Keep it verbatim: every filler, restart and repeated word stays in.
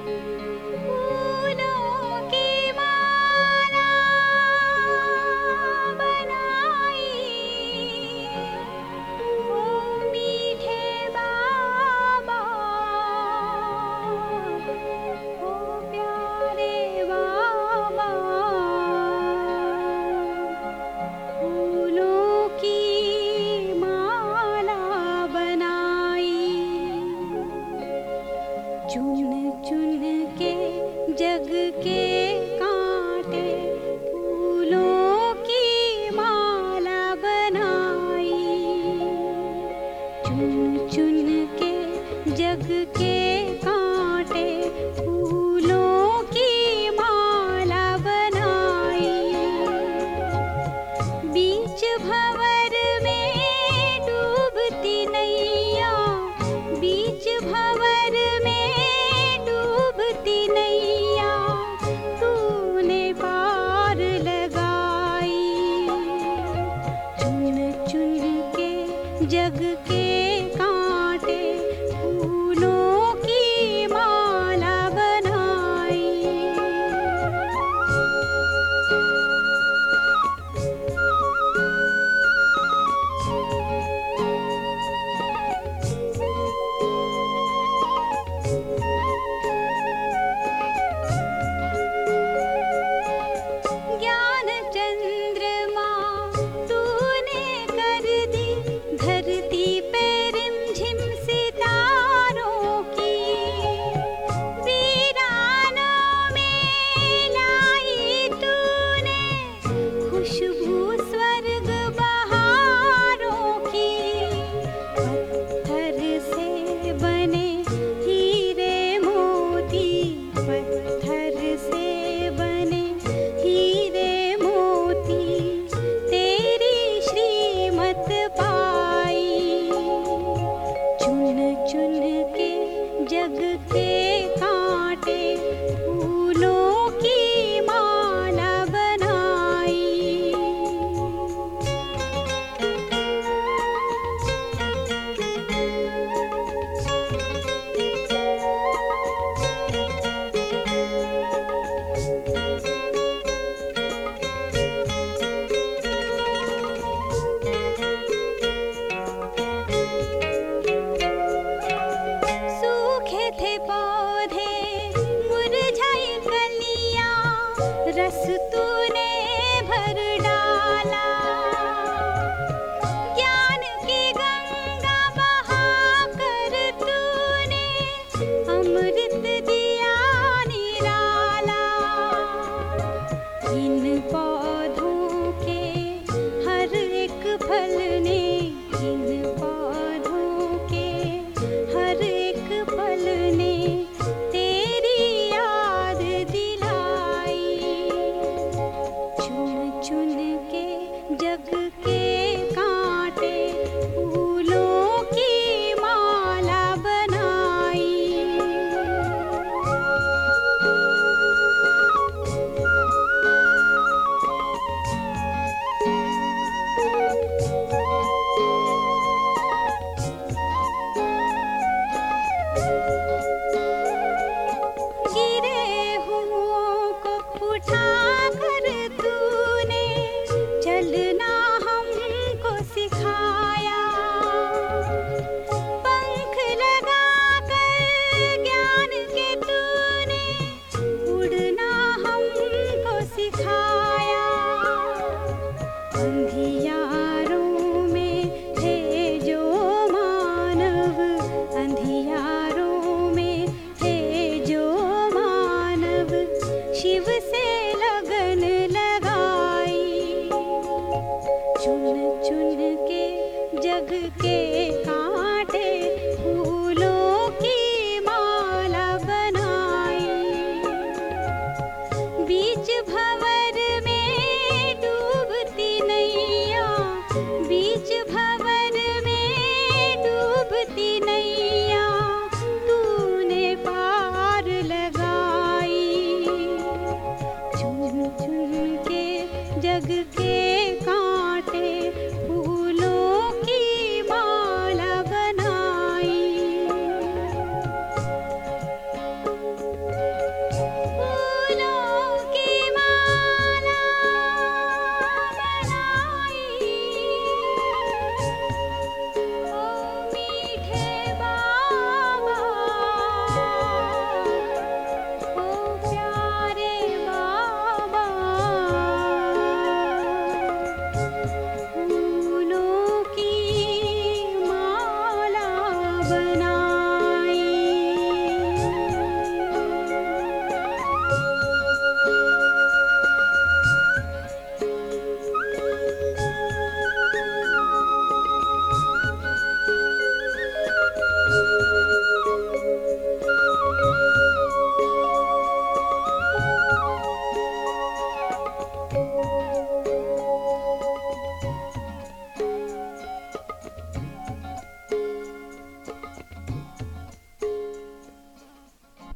फूलों की माला बनाई, ओ मीठे बाबा, ओ प्यारे बाबा। फूलों की माला बनाई, चुन चुन के जग के कांटे, फूलों की माला बनाई। चुन चुन के जग के कांटे, फूलों की माला बनाई। बीच भंवर में डूबती नैया, बीच भंवर में डूबती नैया, तूने पार लगाई। चुन चुन के जग के कांटे, फूलों की माला बनाई। ज्ञान चंद्रमा तूने कर दी, धरती पे रिमझिम सितारों की। वीरानों में लाई तूने खुशबू स्वर्ग बहारों की। पत्थर से बने हीरे मोती, पत्थर से बने हीरे मोती, तेरी श्रीमत पाई। चुन चुन के जग के कांटे, फूलों की माला बनाई। सूखे थे पौधे, मुरझाई कलियां, रस तूने भर डाला। ज्ञान की गंगा बहा कर तूने अमृत